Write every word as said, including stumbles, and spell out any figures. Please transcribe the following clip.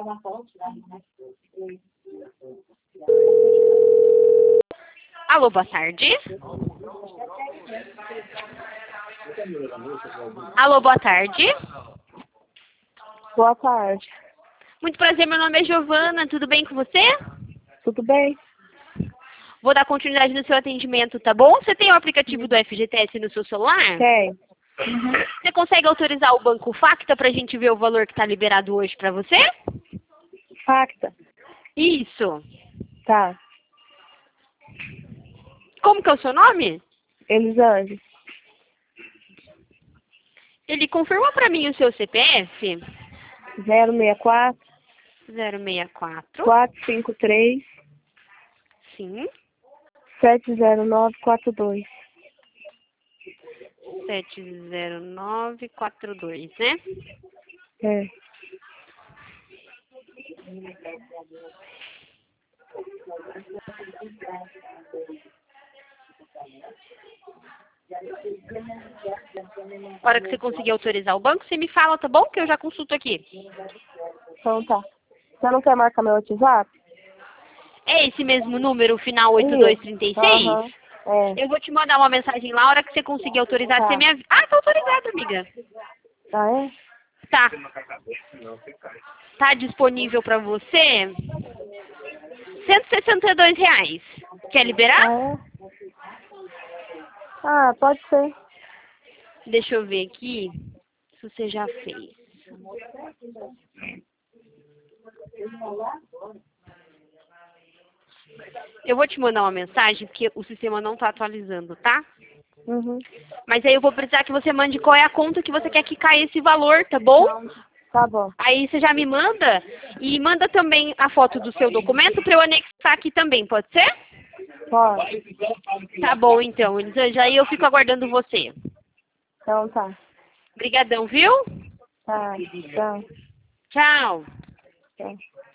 Alô, boa tarde. Alô, boa tarde. Boa tarde. Muito prazer, meu nome é Giovana, tudo bem com você? Tudo bem? Vou dar continuidade no seu atendimento, tá bom? Você tem o aplicativo do F G T S no seu celular? Tem. Uhum. Você consegue autorizar o Banco Facta pra gente ver o valor que tá liberado hoje pra você? Facta? Isso. Tá. Como que é o seu nome? Elisande. Ele confirma pra mim o seu C P F? zero seis quatro, zero seis quatro. quatro cinco três, Sim. sete zero nove quatro dois. sete zero nove quatro dois, né? É. A hora que você conseguir autorizar o banco, você me fala, tá bom? Que eu já consulto aqui. Então tá. Você não quer marcar meu WhatsApp? É esse mesmo número, final oito dois três seis? Aham. É. Eu vou te mandar uma mensagem lá, a hora que você conseguir autorizar, Tá. você me avisa. Ah, tá autorizado, amiga. Ah, é? Tá. Tá disponível pra você cento e sessenta e dois reais. Quer liberar? Ah, é? Ah, pode ser. Deixa eu ver aqui se você já fez. Eu vou te mandar uma mensagem, porque o sistema não tá atualizando, tá? Uhum. Mas aí eu vou precisar que você mande qual é a conta que você quer que caia esse valor, tá bom? Tá bom. Aí você já me manda e manda também a foto do seu documento para eu anexar aqui também, pode ser? Pode. Tá bom, então, Elisângela. Aí eu fico aguardando você. Então tá. Obrigadão, viu? Tá. Tchau. Tchau. Tchau.